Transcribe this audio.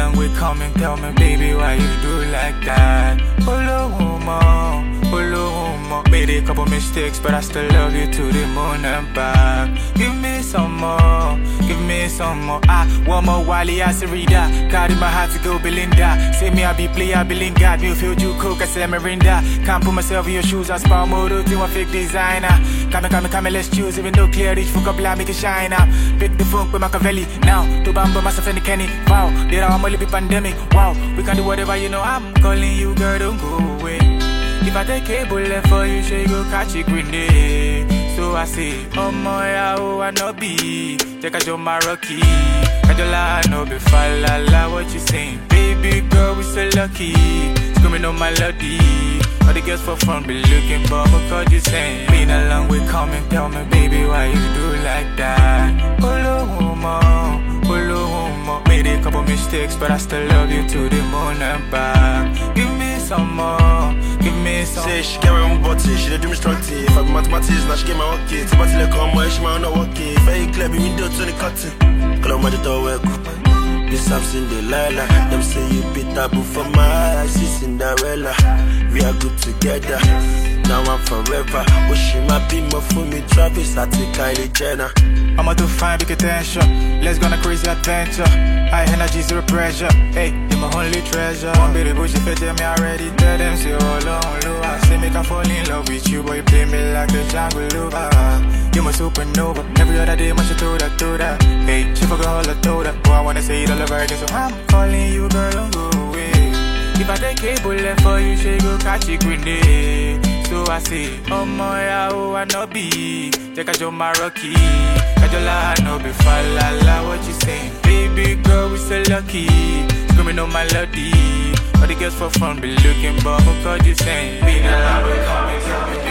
long way coming, tell me, baby, why you do like that? Made a couple mistakes, but I still love you to the moon and back. Give me some more, give me some more. One more Wally, I see reader. God in my heart to go Belinda. Say me, I be play, I be lingard. Me feel you cook, I say Mirinda. Can't put myself in your shoes, I spell mode to a fake designer. Come, let's choose. Even though clear, reach for couple, I make it shine up. Pick the funk with Machiavelli. Now, to bamba myself and the Kenny. Wow, there are only be pandemic. Wow, we can do whatever, you know. I'm calling you, girl, don't go away. If I take a bullet for you, she go catch a grenade. So I say, oh my, I no be. Take a job, my rocky. Kajola, no be falala, what you saying? Baby girl, we so lucky. Screaming on my lady. All the girls for fun be looking, but because you saying. Been a long way coming, tell me, baby, why you do like that? Made a couple mistakes, but I still love you to the moon and back. Give me some more, give me some. Say she get my own body, she dey do me strong tea. If I be mathematics, now she get my own kids. If I tell her come away, she might not work it. If I ain't clear, be window to the cutting. Call on the door, work. This I'm Cinderella. Them say you be taboo for my eyes, see Cinderella. We are good together, now I'm forever. Wishing my be more for me, Travis, I take Kylie Jenner. I'ma do fine, big attention. Let's go on a crazy adventure. High energy, zero pressure. Hey, you're my only treasure. One baby bush, if you tell me already, tell them say all on low. I say make I fall in love with you, boy, you play me like the jungle lover. You're my supernova. Every other day, much you throw that. Hey, she forgot all I told her. Oh, I wanna say it all over again, so I'm calling you, girl, don't go away. If I take a bullet for you, she go catch a grenade. So I say, oh my, I no be. Take a job, my rocky. Kajola, no be falala, what you saying? Baby girl, we so lucky. Screaming on my lady. All the girls for fun be looking, but because you saying. Been a long way coming, tell me.